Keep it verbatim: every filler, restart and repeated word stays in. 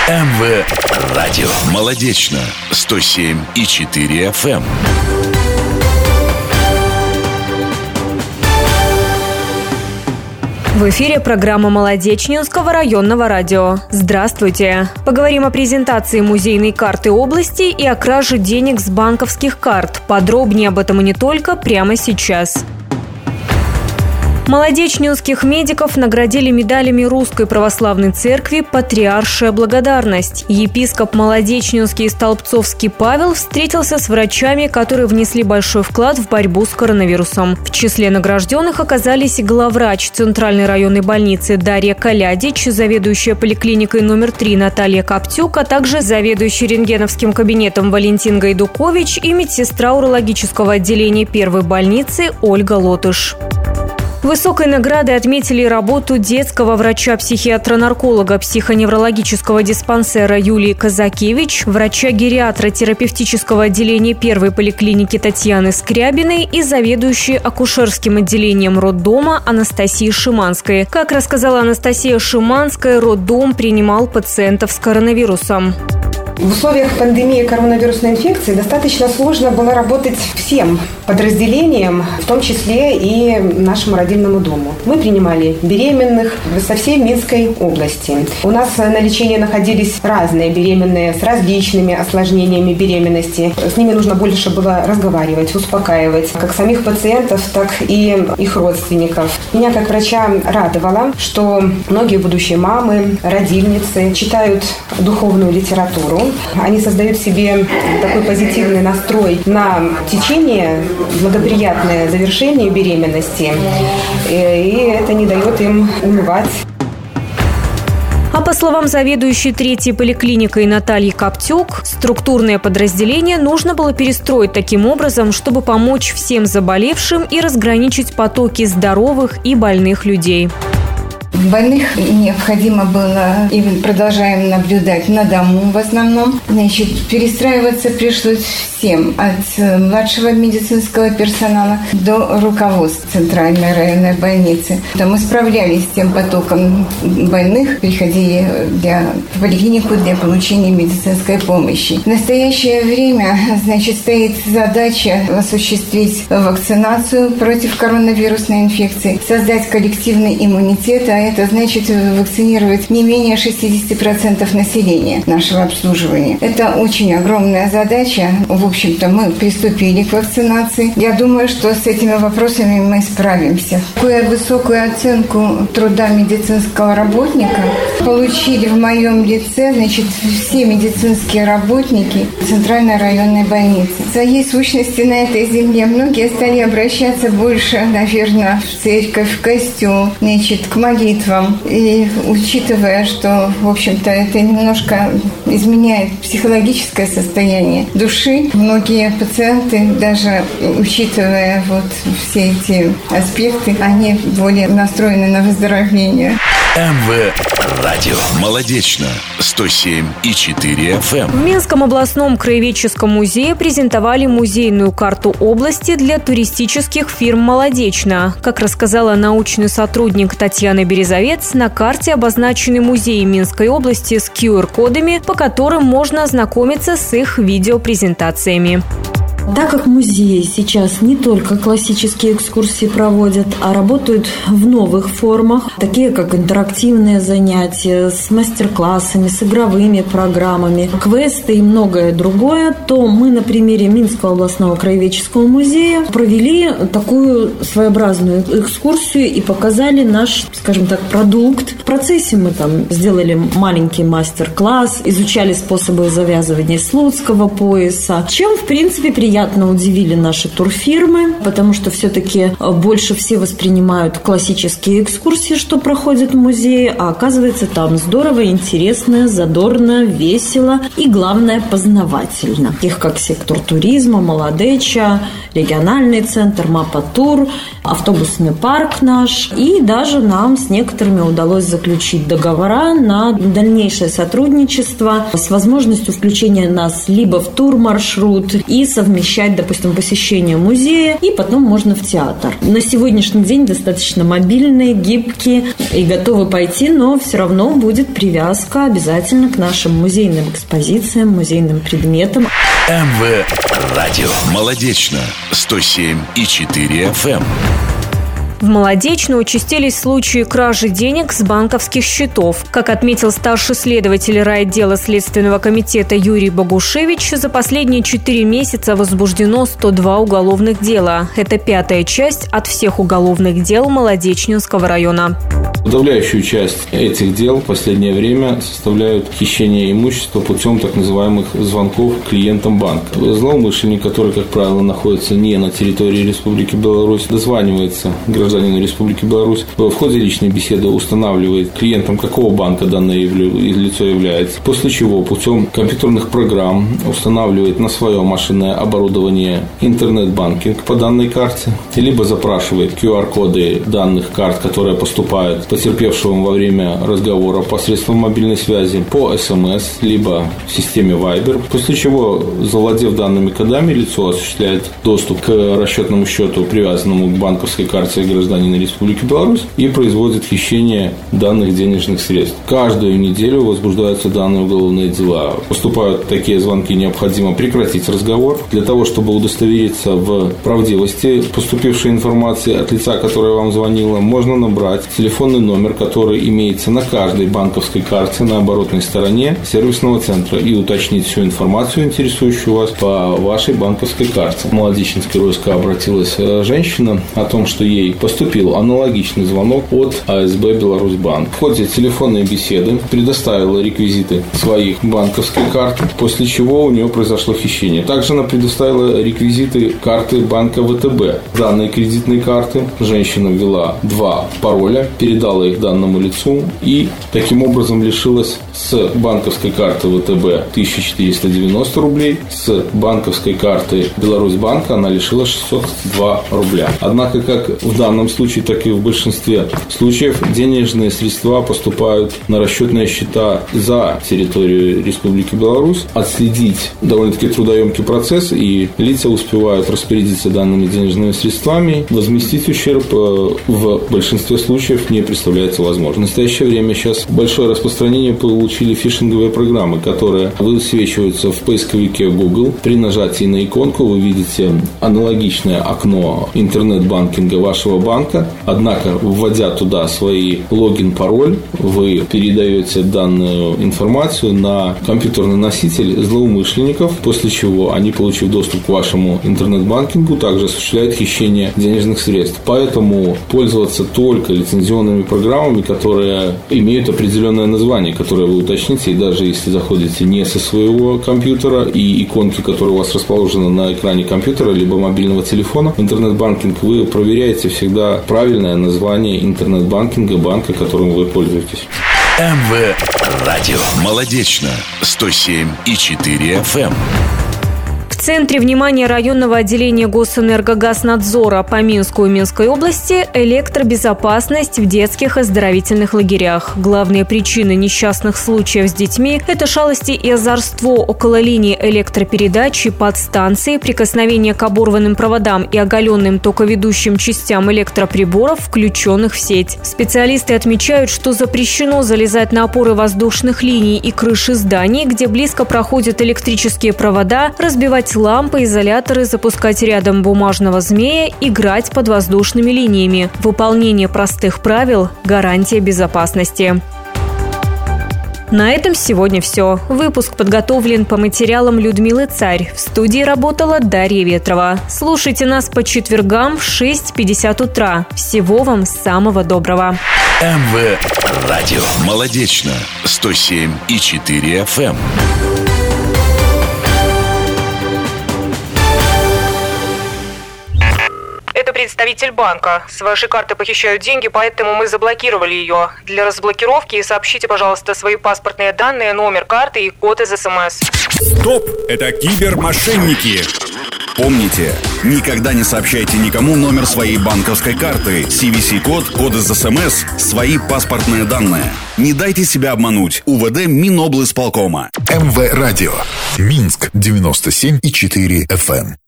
эм вэ Радио. Молодечно. сто семь и четыре эф эм. В эфире программа Молодечнинского районного радио. Здравствуйте! Поговорим о презентации музейной карты области и о краже денег с банковских карт. Подробнее об этом и не только прямо сейчас. Молодечнинских медиков наградили медалями Русской Православной Церкви «Патриаршая благодарность». Епископ Молодечнинский и Столбцовский Павел встретился с врачами, которые внесли большой вклад в борьбу с коронавирусом. В числе награжденных оказались главврач Центральной районной больницы Дарья Колядич, заведующая поликлиникой номер три Наталья Коптюк, а также заведующий рентгеновским кабинетом Валентин Гайдукович и медсестра урологического отделения первой больницы Ольга Лотыш. Высокой наградой отметили работу детского врача-психиатра-нарколога психоневрологического диспансера Юлии Казакевич, врача-гериатра терапевтического отделения первой поликлиники Татьяны Скрябиной и заведующей акушерским отделением роддома Анастасии Шиманской. Как рассказала Анастасия Шиманская, роддом принимал пациентов с коронавирусом. В условиях пандемии коронавирусной инфекции достаточно сложно было работать всем подразделениям, в том числе и нашему родильному дому. Мы принимали беременных со всей Минской области. У нас на лечении находились разные беременные с различными осложнениями беременности. С ними нужно больше было разговаривать, успокаивать как самих пациентов, так и их родственников. Меня как врача радовало, что многие будущие мамы, родильницы читают духовную литературу. Они создают себе такой позитивный настрой на течение, благоприятное завершение беременности, и это не дает им унывать. А по словам заведующей третьей поликлиникой Натальи Коптюк, структурное подразделение нужно было перестроить таким образом, чтобы помочь всем заболевшим и разграничить потоки здоровых и больных людей. Больных необходимо было, и продолжаем наблюдать на дому в основном. Значит, перестраиваться пришлось всем, от младшего медицинского персонала до руководства Центральной районной больницы. Мы справлялись с тем потоком больных, приходили для, в поликлинику для получения медицинской помощи. В настоящее время, значит, стоит задача осуществить вакцинацию против коронавирусной инфекции, создать коллективный иммунитет, а это значит вакцинировать не менее шестьдесят процентов населения нашего обслуживания. Это очень огромная задача. В общем-то, мы приступили к вакцинации. Я думаю, что с этими вопросами мы справимся. Такую высокую оценку труда медицинского работника получили в моем лице, значит, все медицинские работники Центральной районной больницы. В своей сущности на этой земле многие стали обращаться больше, наверное, в церковь, в костел, значит, к молитвам. И учитывая, что, в общем-то, это немножко изменяет психологическое состояние души, многие пациенты, даже учитывая вот все эти аспекты, они более настроены на выздоровление. эм вэ Радио. Молодечно. сто семь и четыре эф эм. В Минском областном краеведческом музее презентовали музейную карту области для туристических фирм «Молодечно». Как рассказала научный сотрудник Татьяна Березовец, на карте обозначены музеи Минской области с ку эр кодами, по которым можно ознакомиться с их видеопрезентациями. Так как музеи сейчас не только классические экскурсии проводят, а работают в новых формах, такие как интерактивные занятия с мастер-классами, с игровыми программами, квесты и многое другое, то мы на примере Минского областного краеведческого музея провели такую своеобразную экскурсию и показали наш, скажем так, продукт. В процессе мы там сделали маленький мастер-класс, изучали способы завязывания слуцкого пояса, чем, в принципе, приятно Приятно удивили наши турфирмы, потому что все-таки больше все воспринимают классические экскурсии, что проходят в музее, а оказывается там здорово, интересно, задорно, весело и, главное, познавательно. Таких как сектор туризма, Молодеча, региональный центр, Мапа-тур, автобусный парк наш. И даже нам с некоторыми удалось заключить договора на дальнейшее сотрудничество с возможностью включения нас либо в турмаршрут и совмещения совмещать, допустим, посещение музея, и потом можно в театр. На сегодняшний день достаточно мобильные, гибкие и готовы пойти, но все равно будет привязка обязательно к нашим музейным экспозициям, музейным предметам. МВ-радио. Молодечно. сто семь и четыре эф эм. В Молодечно участились случаи кражи денег с банковских счетов. Как отметил старший следователь райотдела Следственного комитета Юрий Богушевич, за последние четыре месяца возбуждено сто два уголовных дела. Это пятая часть от всех уголовных дел Молодечнинского района. Подавляющую часть этих дел в последнее время составляют хищение имущества путем так называемых звонков клиентам банка. Злоумышленник, который, как правило, находится не на территории Республики Беларусь, дозванивается гражданину Республики Беларусь, в ходе личной беседы устанавливает клиентом, какого банка данное лицо является, после чего путем компьютерных программ устанавливает на свое машинное оборудование интернет-банкинг по данной карте, либо запрашивает ку ар-коды данных карт, которые поступают потерпевшему во время разговора посредством мобильной связи по эс эм эс, либо в системе Viber, после чего, завладев данными кодами, лицо осуществляет доступ к расчетному счету, привязанному к банковской карте гражданина Республики Беларусь, и производит хищение данных денежных средств. Каждую неделю возбуждаются данные уголовные дела. Поступают такие звонки, необходимо прекратить разговор. Для того, чтобы удостовериться в правдивости поступившей информации от лица, которое вам звонило, можно набрать телефонный номер, который имеется на каждой банковской карте на оборотной стороне сервисного центра, и уточнить всю информацию, интересующую вас по вашей банковской карте. В Молодечинский РОСК обратилась женщина о том, что ей поступил аналогичный звонок от а эс бэ Беларусьбанк. В ходе телефонной беседы предоставила реквизиты своих банковских карт, после чего у нее произошло хищение. Также она предоставила реквизиты карты банка вэ тэ бэ. Данные кредитные карты женщина ввела два пароля, передала их данному лицу и таким образом лишилась с банковской карты вэ тэ бэ тысяча четыреста девяносто рублей, с банковской карты Беларусьбанка она лишила шестьсот два рубля. Однако, как в данном случае, так и в большинстве случаев, денежные средства поступают на расчетные счета за территорию Республики Беларусь. Отследить довольно-таки трудоемкий процесс, и лица успевают распорядиться данными денежными средствами. Возместить ущерб в большинстве случаев не представляется возможным. В настоящее время сейчас большое распространение получили фишинговые программы, которые высвечиваются в поисковике Google. При нажатии на иконку вы видите аналогичное окно интернет-банкинга вашего банка. Однако, вводя туда свои логин-пароль, вы передаете данную информацию на компьютерный носитель злоумышленников, после чего они, получив доступ к вашему интернет-банкингу, также осуществляют хищение денежных средств. Поэтому пользоваться только лицензионными программами, которые имеют определенное название, которое вы уточните, и даже если заходите не со своего компьютера, и иконки, которые у вас расположены на экране компьютера либо мобильного телефона, интернет-банкинг, вы проверяете всегда правильное название интернет-банкинга банка, которым вы пользуетесь. МВ-радио. Молодечно. сто семь и четыре эф эм. В центре внимания районного отделения Госэнергогазнадзора по Минску и Минской области электробезопасность в детских оздоровительных лагерях. Главные причины несчастных случаев с детьми – это шалости и озорство около линии электропередачи, подстанции, прикосновение к оборванным проводам и оголенным токоведущим частям электроприборов, включенных в сеть. Специалисты отмечают, что запрещено залезать на опоры воздушных линий и крыши зданий, где близко проходят электрические провода, разбивать лампы, изоляторы, запускать рядом бумажного змея, играть под воздушными линиями. Выполнение простых правил – гарантия безопасности. На этом сегодня все. Выпуск подготовлен по материалам Людмилы Царь. В студии работала Дарья Ветрова. Слушайте нас по четвергам в шесть пятьдесят утра. Всего вам самого доброго. МВ-радио. Молодечно. сто семь и четыре эф эм. Это представитель банка. С вашей карты похищают деньги, поэтому мы заблокировали ее. Для разблокировки сообщите, пожалуйста, свои паспортные данные, номер карты и код из эс эм эс. Стоп! Это кибермошенники! Помните, никогда не сообщайте никому номер своей банковской карты, си ви си-код, код из эс эм эс, свои паспортные данные. Не дайте себя обмануть. УВД Миноблсполкома. МВ-радио. Минск девяносто семь и четыре эф эм.